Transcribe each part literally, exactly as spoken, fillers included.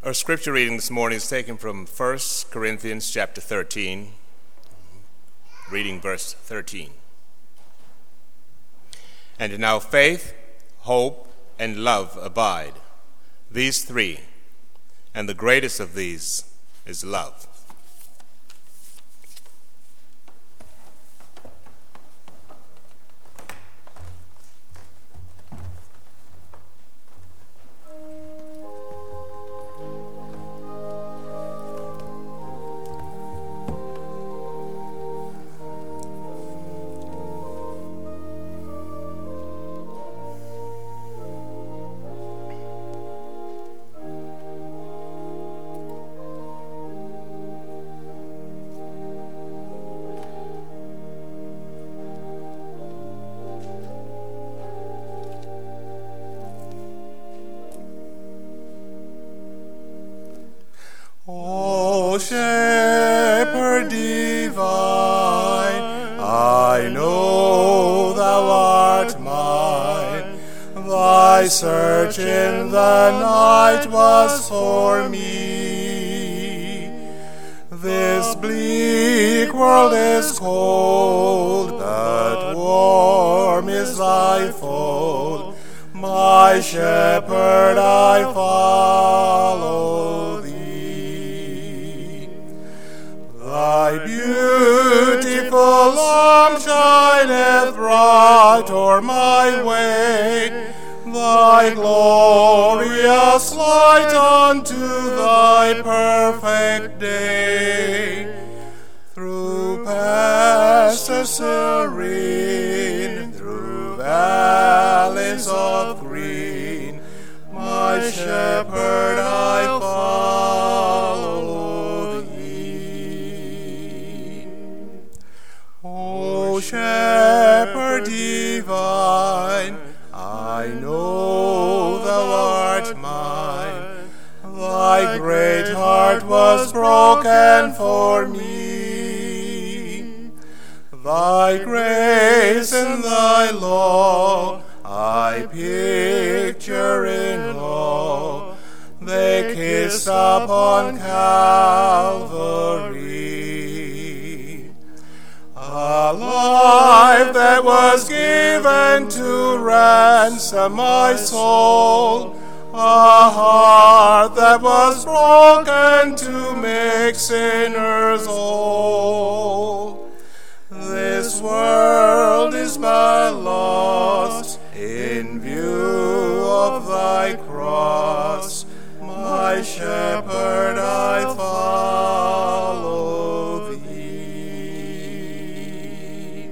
Our scripture reading this morning is taken from First Corinthians chapter thirteen, reading verse thirteen. And now faith, hope, and love abide, these three, and the greatest of these is love. O Shepherd divine, I know thou art mine. Thy search in the night was for me. This bleak world is cold, but warm is thy fold. My Shepherd, I follow thee. Thy beautiful arm shineth bright o'er my way, thy glorious light unto thy perfect day. Through pastures serene, through valleys of green, my Shepherd, I follow thee. O Shepherd divine, I know thou art mine. Thy great heart was broken for me. Thy grace and thy law I picture in awe. They kissed upon Calvary. A life that was given to ransom my soul, a heart that was broken to make sinners whole. This world is but lost in view of thy cross. My Shepherd, I follow thee.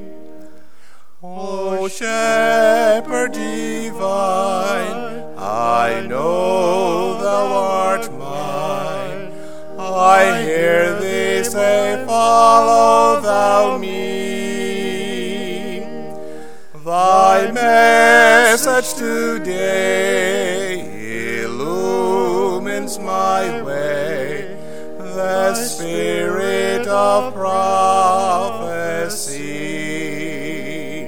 O Shepherd divine, I know thou art mine. I hear thee say, follow thou me. Thy message today illumines my way, the spirit of prophecy.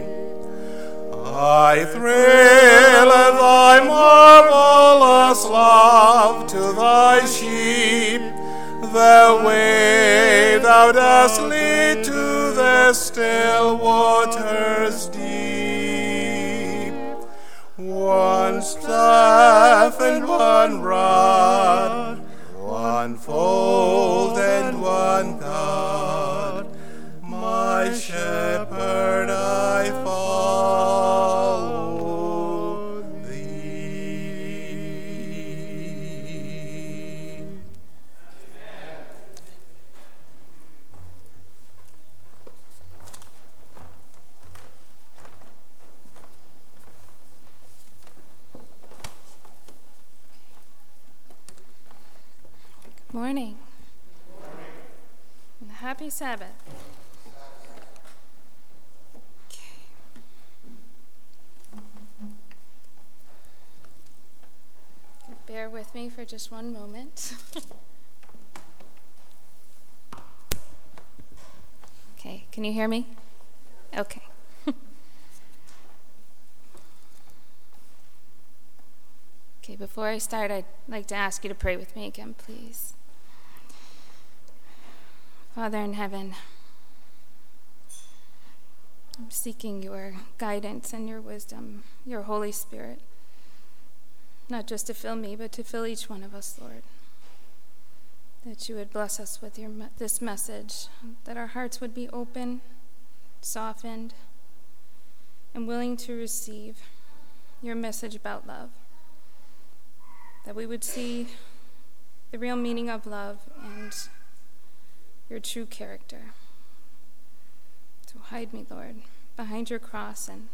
I thrill at thy marvelous love to thy sheep, the way thou dost lead to the still waters deep. One staff and one rod, one fold and one God, my Shepherd, I follow thee. Morning. And happy Sabbath. Okay. Bear with me for just one moment. Okay, can you hear me? Okay. Okay, before I start, I'd like to ask you to pray with me again, please. Father in heaven, I'm seeking your guidance and your wisdom, your Holy Spirit, not just to fill me, but to fill each one of us, Lord. That you would bless us with your this message, that our hearts would be open, softened, and willing to receive your message about love. That we would see the real meaning of love and your true character. So hide me, Lord, behind your cross and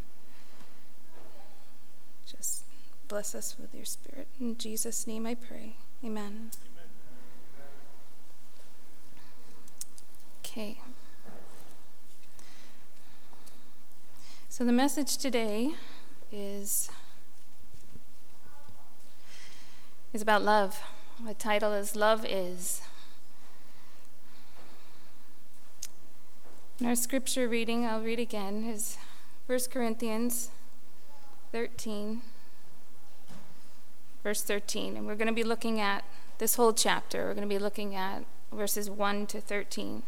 just bless us with your Spirit. In Jesus' name I pray. Amen. Okay. So the message today is is about love. The title is Love Is. And our scripture reading, I'll read again, is First Corinthians thirteen, verse thirteen. And we're going to be looking at this whole chapter. We're going to be looking at verses one to thirteen.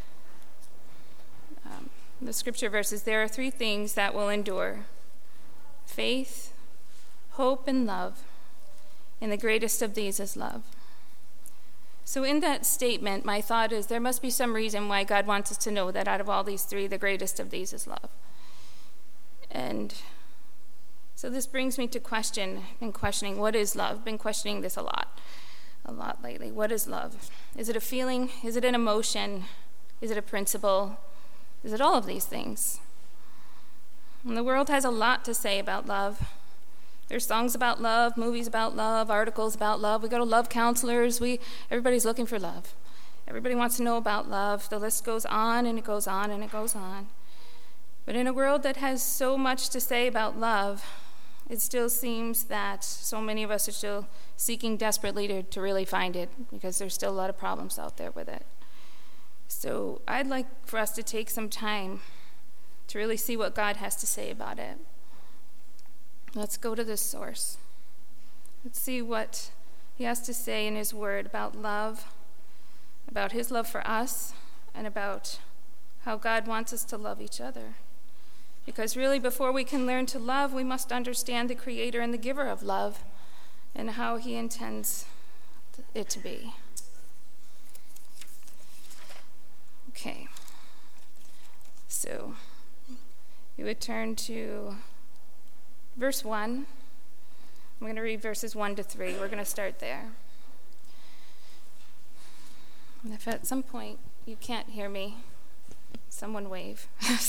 Um, the scripture verses, there are three things that will endure: faith, hope, and love. And the greatest of these is love. So in that statement, my thought is there must be some reason why God wants us to know that out of all these three, the greatest of these is love. And so this brings me to question and questioning, what is love? I've been questioning this a lot, a lot lately. What is love? Is it a feeling? Is it an emotion? Is it a principle? Is it all of these things? And the world has a lot to say about love. There's songs about love, movies about love, articles about love. We go to love counselors. We everybody's looking for love. Everybody wants to know about love. The list goes on and it goes on and it goes on. But in a world that has so much to say about love, it still seems that so many of us are still seeking desperately to, to really find it, because there's still a lot of problems out there with it. So I'd like for us to take some time to really see what God has to say about it. Let's go to this source. Let's see what he has to say in his word about love, about his love for us, and about how God wants us to love each other. Because really, before we can learn to love, we must understand the creator and the giver of love and how he intends it to be. Okay. So you would turn to verse one. I'm going to read verses one to three. We're going to start there. And if at some point you can't hear me, someone wave.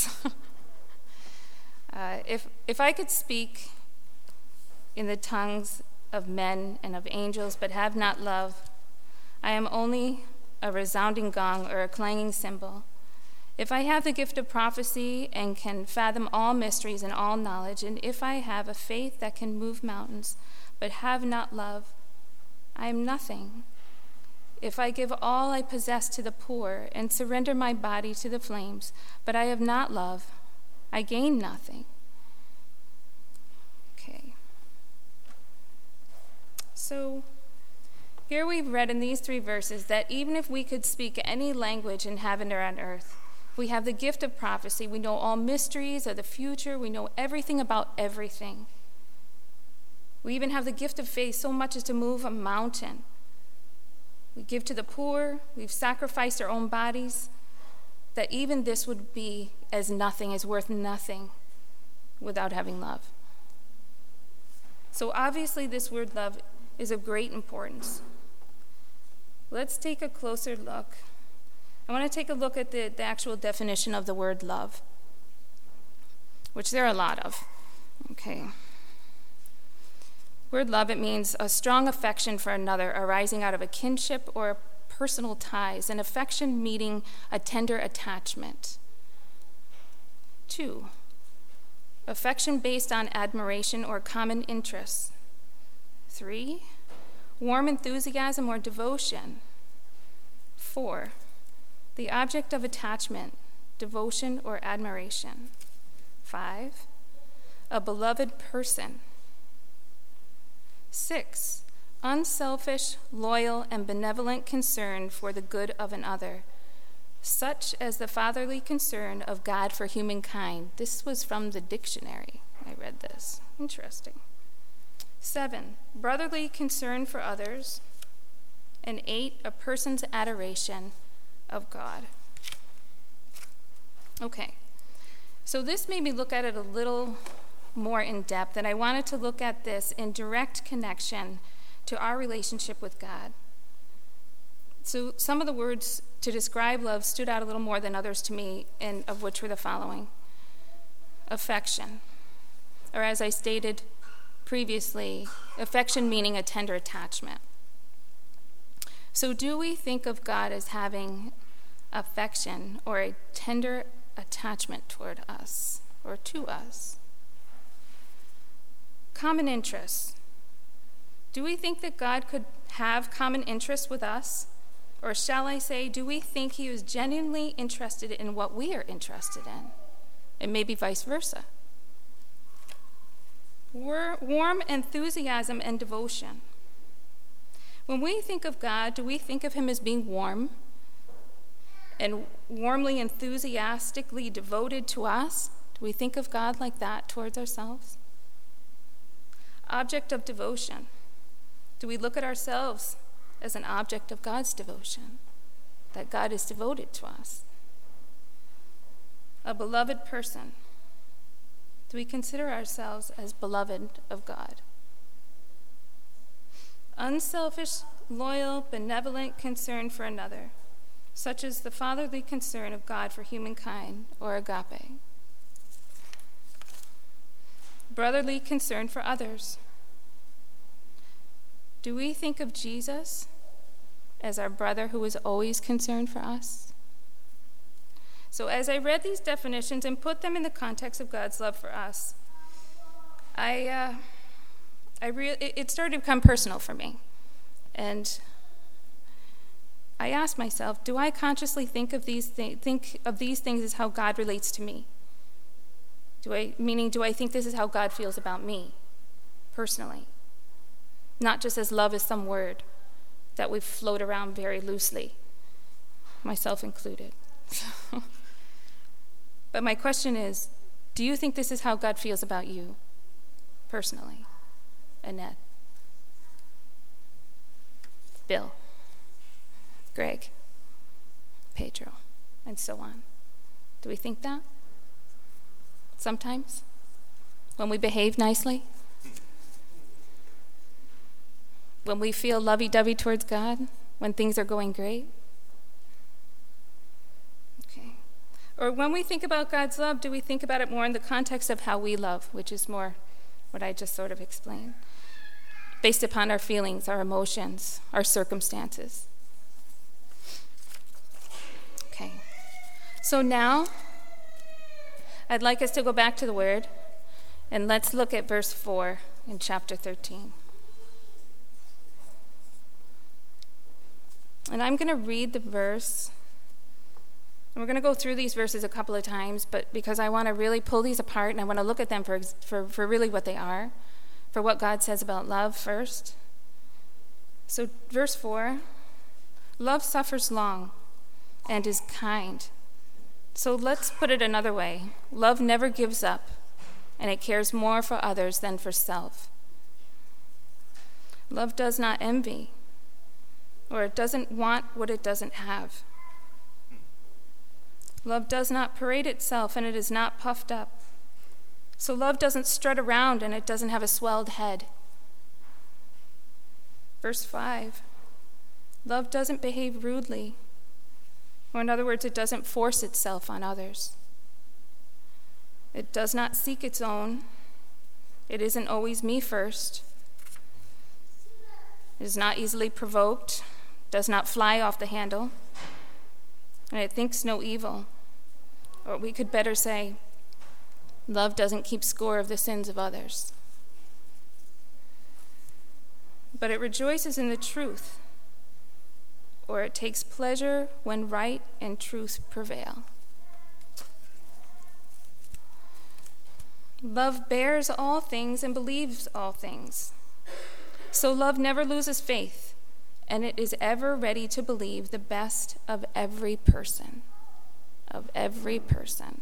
uh, if if I could speak in the tongues of men and of angels, but have not love, I am only a resounding gong or a clanging cymbal. If I have the gift of prophecy and can fathom all mysteries and all knowledge, and if I have a faith that can move mountains, but have not love, I am nothing. If I give all I possess to the poor and surrender my body to the flames, but I have not love, I gain nothing. Okay. So here we've read in these three verses that even if we could speak any language in heaven or on earth, we have the gift of prophecy. We know all mysteries of the future. We know everything about everything. We even have the gift of faith, so much as to move a mountain. We give to the poor. We've sacrificed our own bodies. That even this would be as nothing, as worth nothing, without having love. So obviously this word love is of great importance. Let's take a closer look. I want to take a look at the, the actual definition of the word love, which there are a lot of. Okay. Word love, it means a strong affection for another arising out of a kinship or personal ties, an affection meeting a tender attachment. Two, affection based on admiration or common interests. Three, warm enthusiasm or devotion. Four, the object of attachment, devotion or admiration. Five, a beloved person. Six, unselfish, loyal, and benevolent concern for the good of another, such as the fatherly concern of God for humankind. This was from the dictionary. I read this. Interesting. Seven, brotherly concern for others. And eight, a person's adoration of God. Okay, so this made me look at it a little more in depth, and I wanted to look at this in direct connection to our relationship with God. So some of the words to describe love stood out a little more than others to me, and of which were the following. Affection, or as I stated previously, affection meaning a tender attachment. So do we think of God as having affection or a tender attachment toward us or to us? Common interests. Do we think that God could have common interests with us? Or shall I say, do we think he is genuinely interested in what we are interested in? And maybe vice versa. Warm enthusiasm and devotion. When we think of God, do we think of him as being warm and warmly, enthusiastically devoted to us? Do we think of God like that towards ourselves? Object of devotion. Do we look at ourselves as an object of God's devotion, that God is devoted to us? A beloved person. Do we consider ourselves as beloved of God? Unselfish, loyal, benevolent concern for another, such as the fatherly concern of God for humankind, or agape. Brotherly concern for others. Do we think of Jesus as our brother who is always concerned for us? So as I read these definitions and put them in the context of God's love for us, I, uh, I re- it started to become personal for me. And I asked myself, do I consciously think of these thi- think of these things as how God relates to me? Do I, meaning, do I think this is how God feels about me, personally? Not just as love is some word that we float around very loosely, myself included. But my question is, do you think this is how God feels about you, personally? Annette, Bill, Greg, Pedro, and so on. Do we think that? Sometimes? When we behave nicely? When we feel lovey-dovey towards God? When things are going great? Okay. Or when we think about God's love, do we think about it more in the context of how we love, which is more what I just sort of explained, based upon our feelings, our emotions, our circumstances? Okay. So now, I'd like us to go back to the Word, and let's look at verse four in chapter thirteen. And I'm going to read the verse. And we're going to go through these verses a couple of times, but because I want to really pull these apart and I want to look at them for, for, for really what they are, for what God says about love first. So verse four, love suffers long and is kind. So let's put it another way. Love never gives up, and it cares more for others than for self. Love does not envy, or it doesn't want what it doesn't have. Love does not parade itself, and it is not puffed up. So love doesn't strut around, and it doesn't have a swelled head. Verse five, love doesn't behave rudely, or in other words, it doesn't force itself on others. It does not seek its own. It isn't always me first. It is not easily provoked, does not fly off the handle, and it thinks no evil. Or we could better say, love doesn't keep score of the sins of others. But it rejoices in the truth, or it takes pleasure when right and truth prevail. Love bears all things and believes all things. So love never loses faith, and it is ever ready to believe the best of every person, of every person.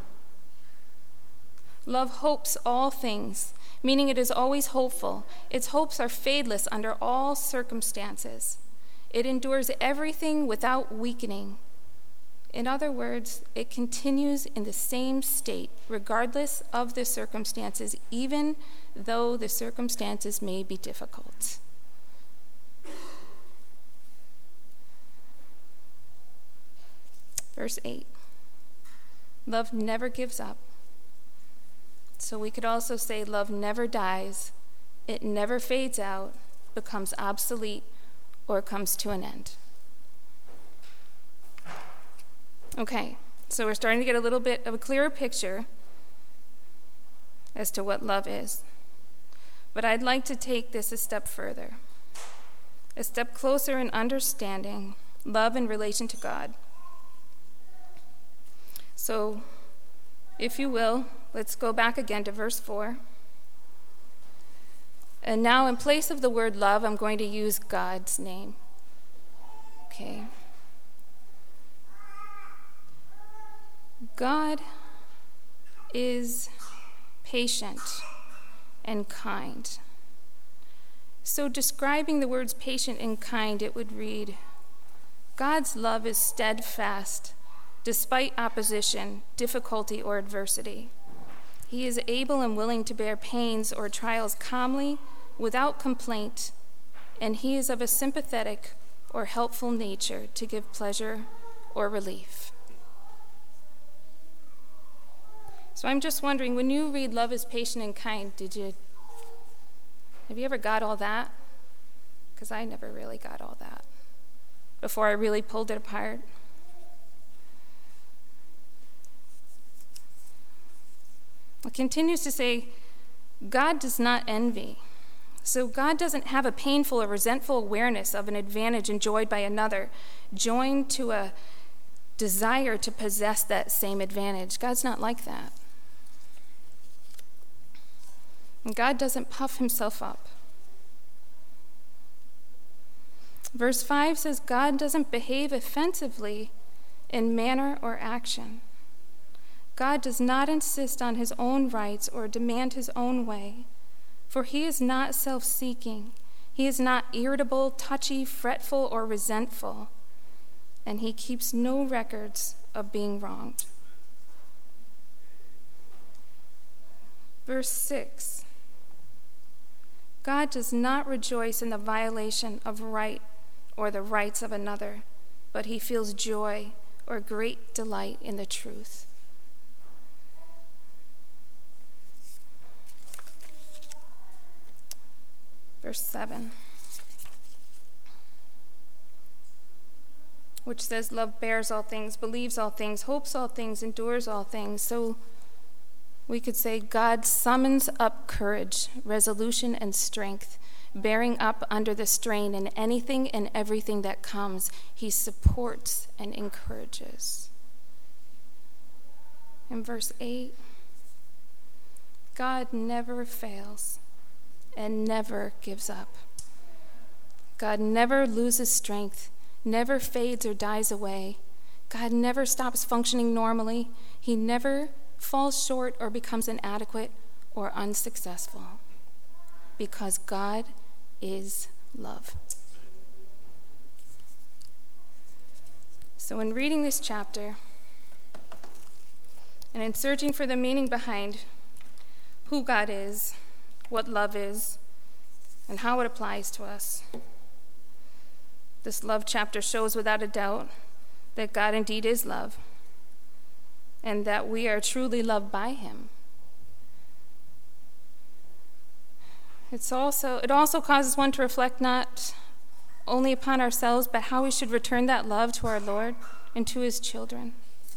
Love hopes all things, meaning it is always hopeful. Its hopes are fadeless under all circumstances. It endures everything without weakening. In other words, it continues in the same state, regardless of the circumstances, even though the circumstances may be difficult. Verse eight. Love never gives up. So we could also say love never dies, it never fades out, becomes obsolete, or comes to an end. Okay, so we're starting to get a little bit of a clearer picture as to what love is. But I'd like to take this a step further, a step closer in understanding love in relation to God. So, if you will, let's go back again to verse four. And now, in place of the word love, I'm going to use God's name. Okay. God is patient and kind. So, describing the words patient and kind, it would read, God's love is steadfast despite opposition, difficulty, or adversity. He is able and willing to bear pains or trials calmly, without complaint, and he is of a sympathetic or helpful nature to give pleasure or relief. So I'm just wondering, when you read love is patient and kind, did you, have you ever got all that? Because I never really got all that before I really pulled it apart. It continues to say, God does not envy. So God doesn't have a painful or resentful awareness of an advantage enjoyed by another, joined to a desire to possess that same advantage. God's not like that. And God doesn't puff himself up. Verse five says, God doesn't behave offensively in manner or action. God does not insist on his own rights or demand his own way, for he is not self-seeking. He is not irritable, touchy, fretful, or resentful, and he keeps no records of being wronged. Verse six, God does not rejoice in the violation of right or the rights of another, but he feels joy or great delight in the truth. Verse seven, which says, love bears all things, believes all things, hopes all things, endures all things. So we could say God summons up courage, resolution, and strength, bearing up under the strain in anything and everything that comes. He supports and encourages. In verse eight, God never fails and never gives up. God never loses strength, never fades or dies away. God never stops functioning normally. He never falls short or becomes inadequate or unsuccessful, because God is love. So in reading this chapter and in searching for the meaning behind who God is, what love is, and how it applies to us, this love chapter shows without a doubt that God indeed is love, and that we are truly loved by him. It's also, it also causes one to reflect not only upon ourselves, but how we should return that love to our Lord and to his children.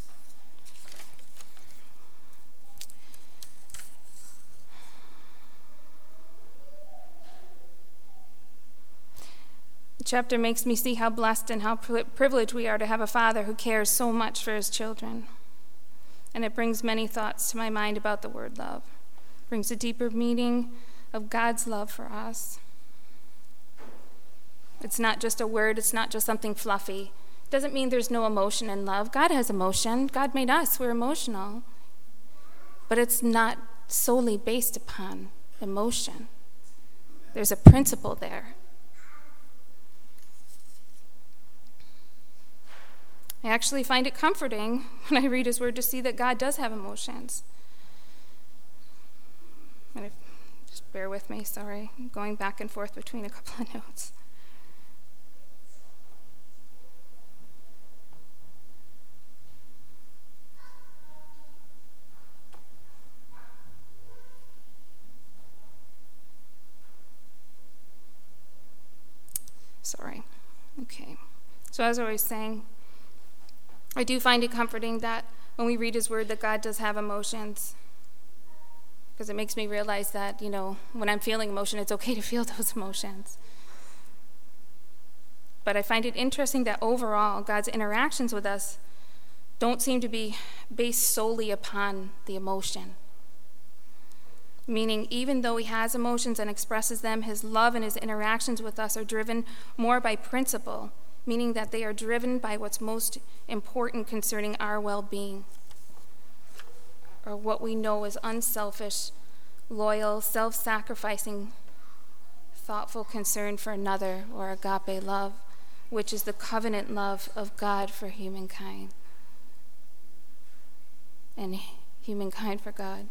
The chapter makes me see how blessed and how privileged we are to have a Father who cares so much for his children. And it brings many thoughts to my mind about the word love. It brings a deeper meaning of God's love for us. It's not just a word. It's not just something fluffy. It doesn't mean there's no emotion in love. God has emotion. God made us. We're emotional. But it's not solely based upon emotion. There's a principle there. I actually find it comforting when I read his word to see that God does have emotions. And if, just bear with me, sorry. I'm going back and forth between a couple of notes. Sorry. Okay. So as I was saying, I do find it comforting that when we read his word that God does have emotions, because it makes me realize that, you know, when I'm feeling emotion, it's okay to feel those emotions. But I find it interesting that overall, God's interactions with us don't seem to be based solely upon the emotion. Meaning, even though he has emotions and expresses them, his love and his interactions with us are driven more by principle, meaning that they are driven by what's most important concerning our well-being, or what we know is unselfish, loyal, self-sacrificing, thoughtful concern for another, or agape love, which is the covenant love of God for humankind, and humankind for God.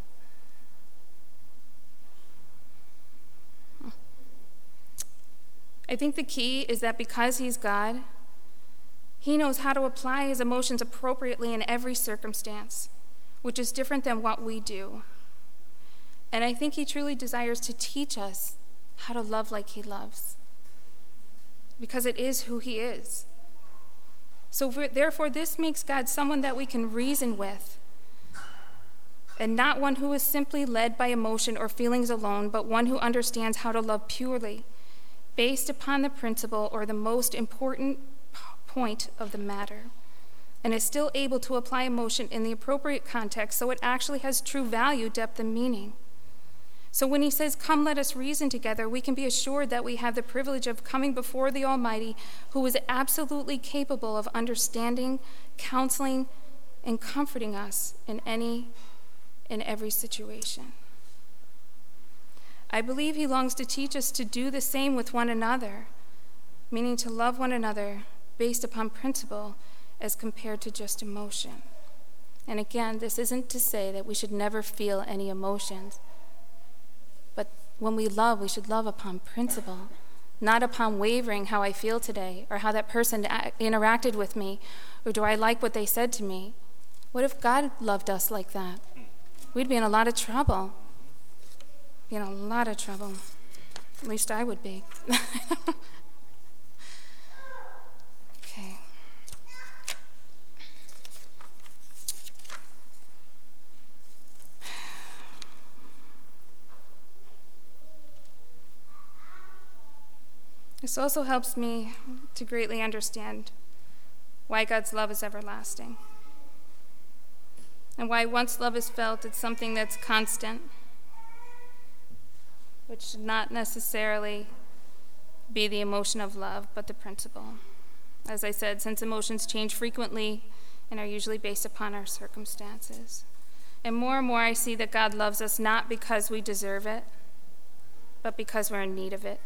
I think the key is that because he's God, he knows how to apply his emotions appropriately in every circumstance, which is different than what we do. And I think he truly desires to teach us how to love like he loves, because it is who he is. So for, therefore, this makes God someone that we can reason with, and not one who is simply led by emotion or feelings alone, but one who understands how to love purely, based upon the principle or the most important point of the matter, and is still able to apply emotion in the appropriate context so it actually has true value, depth, and meaning. So when he says, "Come, let us reason together," we can be assured that we have the privilege of coming before the Almighty, who is absolutely capable of understanding, counseling, and comforting us in any and every situation. I believe he longs to teach us to do the same with one another, meaning to love one another based upon principle as compared to just emotion. And again, this isn't to say that we should never feel any emotions, but when we love, we should love upon principle, not upon wavering how I feel today, or how that person interacted with me, or do I like what they said to me. What if God loved us like that? We'd be in a lot of trouble. In a lot of trouble. At least I would be. Okay. This also helps me to greatly understand why God's love is everlasting, and why once love is felt, it's something that's constant, which should not necessarily be the emotion of love, but the principle. As I said, since emotions change frequently and are usually based upon our circumstances. And more and more I see that God loves us not because we deserve it, but because we're in need of it.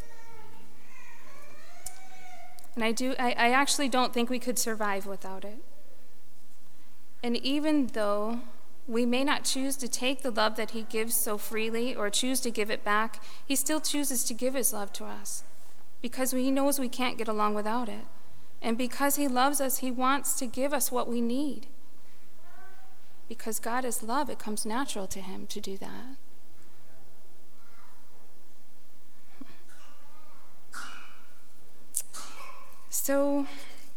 And I do I, I actually don't think we could survive without it. And even though we may not choose to take the love that he gives so freely or choose to give it back, he still chooses to give his love to us because he knows we can't get along without it. And because he loves us, he wants to give us what we need. Because God is love, it comes natural to him to do that. So,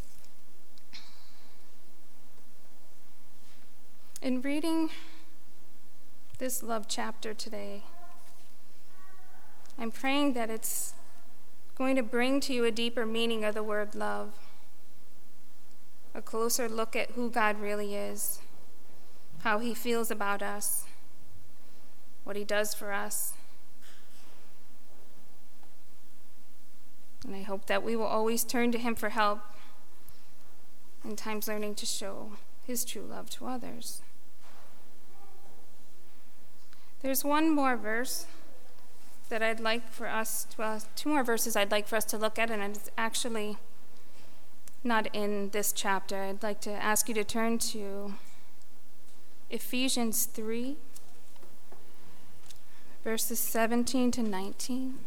in reading this love chapter today, I'm praying that it's going to bring to you a deeper meaning of the word love, a closer look at who God really is, how he feels about us, what he does for us. And I hope that we will always turn to him for help, in times learning to show his true love to others. There's one more verse that I'd like for us, well, two more verses I'd like for us to look at, and it's actually not in this chapter. I'd like to ask you to turn to Ephesians three, verses seventeen to nineteen.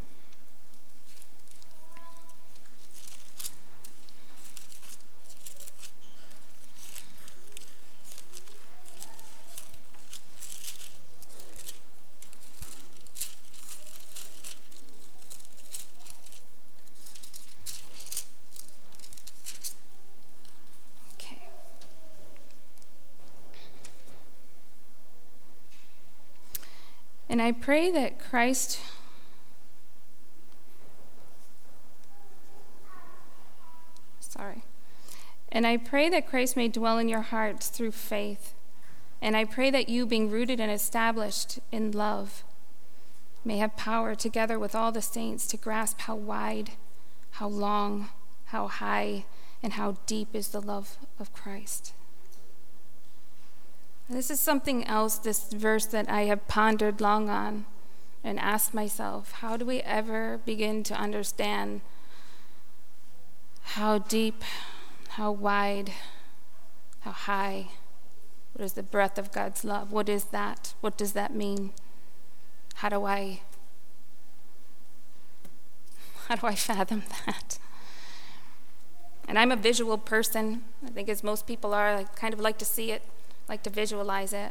And I pray that Christ sorry. And I pray that Christ may dwell in your hearts through faith. And I pray that you, being rooted and established in love, may have power together with all the saints to grasp how wide, how long, how high, and how deep is the love of Christ. This is something else, this verse that I have pondered long on and asked myself, how do we ever begin to understand how deep, how wide, how high, what is the breadth of God's love? What is that? What does that mean? How do I, how do I fathom that? And I'm a visual person, I think as most people are. I kind of like to see it, like to visualize it.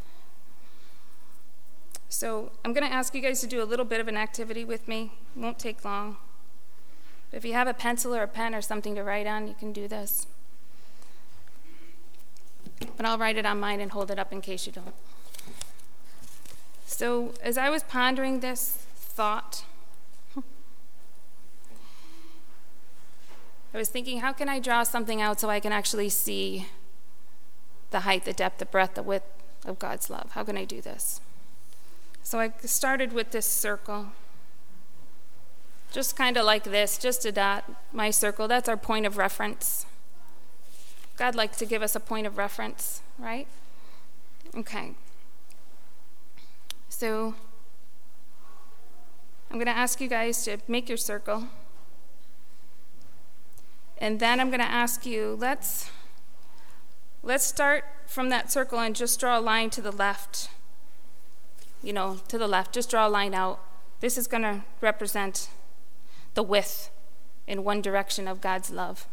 So I'm going to ask you guys to do a little bit of an activity with me. It won't take long. But if you have a pencil or a pen or something to write on, you can do this. But I'll write it on mine and hold it up in case you don't. So as I was pondering this thought, I was thinking, how can I draw something out so I can actually see the height, the depth, the breadth, the width of God's love? How can I do this? So I started with this circle. Just kind of like this, just a dot, my circle. That's our point of reference. God likes to give us a point of reference, right? Okay. So I'm going to ask you guys to make your circle. And then I'm going to ask you, let's let's start from that circle and just draw a line to the left. You know, to the left, just draw a line out. This is going to represent the width in one direction of God's love.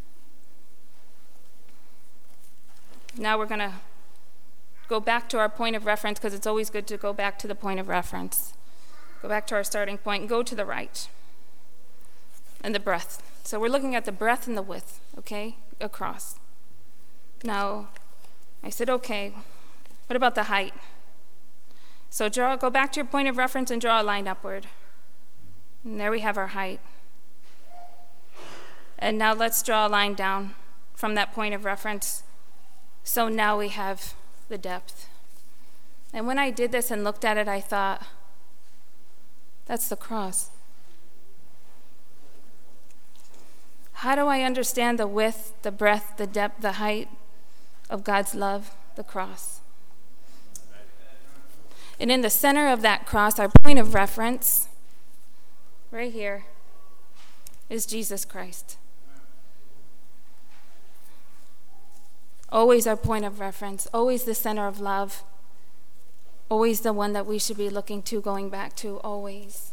Now we're going to go back to our point of reference, because it's always good to go back to the point of reference. Go back to our starting point and go to the right. And the breadth. So we're looking at the breadth and the width, okay, across. Now, I said, okay, what about the height? So draw, go back to your point of reference and draw a line upward. And there we have our height. And now let's draw a line down from that point of reference. So now we have the depth. And when I did this and looked at it, I thought, that's the cross. How do I understand the width, the breadth, the depth, the height of God's love? The cross. And in the center of that cross, our point of reference, right here, is Jesus Christ. Always our point of reference, always the center of love, always the one that we should be looking to, going back to, always.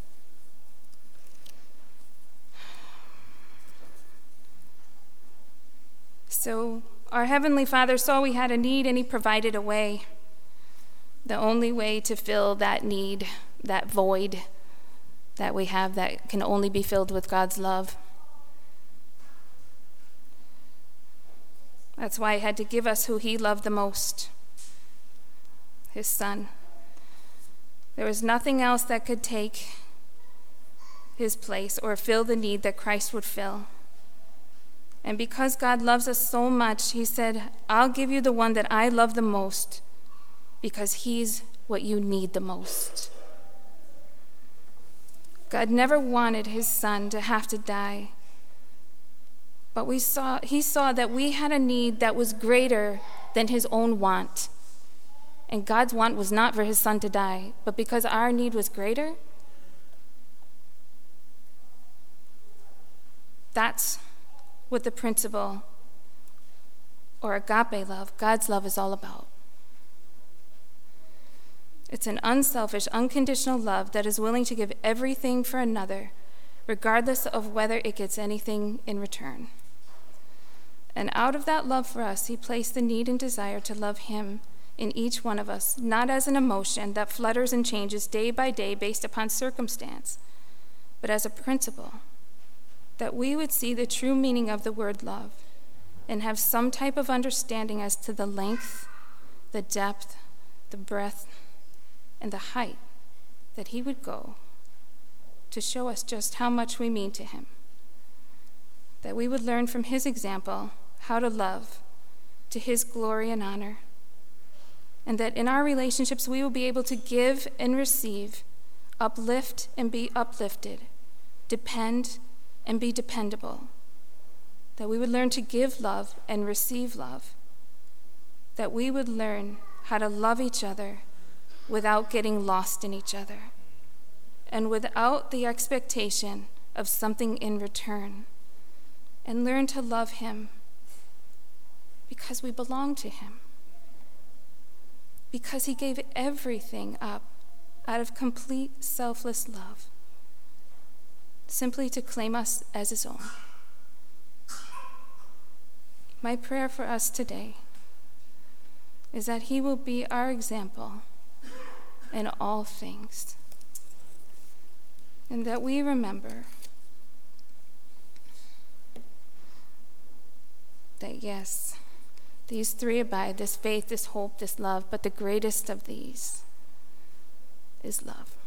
So our Heavenly Father saw we had a need, and He provided a way. The only way to fill that need, that void that we have that can only be filled with God's love. That's why He had to give us who He loved the most, His Son. There was nothing else that could take His place or fill the need that Christ would fill. And because God loves us so much, He said, I'll give you the one that I love the most, because He's what you need the most. God never wanted his son to have to die. But we saw, he saw that we had a need that was greater than his own want. And God's want was not for his son to die, but because our need was greater, that's what the principle or agape love, God's love, is all about. It's an unselfish, unconditional love that is willing to give everything for another, regardless of whether it gets anything in return. And out of that love for us, he placed the need and desire to love him in each one of us, not as an emotion that flutters and changes day by day based upon circumstance, but as a principle, that we would see the true meaning of the word love and have some type of understanding as to the length, the depth, the breadth, and the height that he would go to show us just how much we mean to him. That we would learn from his example how to love to his glory and honor, and that in our relationships we will be able to give and receive, uplift and be uplifted, depend and be dependable. That we would learn to give love and receive love. That we would learn how to love each other without getting lost in each other, and without the expectation of something in return, and learn to love him because we belong to him, because he gave everything up out of complete selfless love, simply to claim us as his own. My prayer for us today is that he will be our example in all things, and that we remember that, yes, these three abide, this faith, this hope, this love, but the greatest of these is love.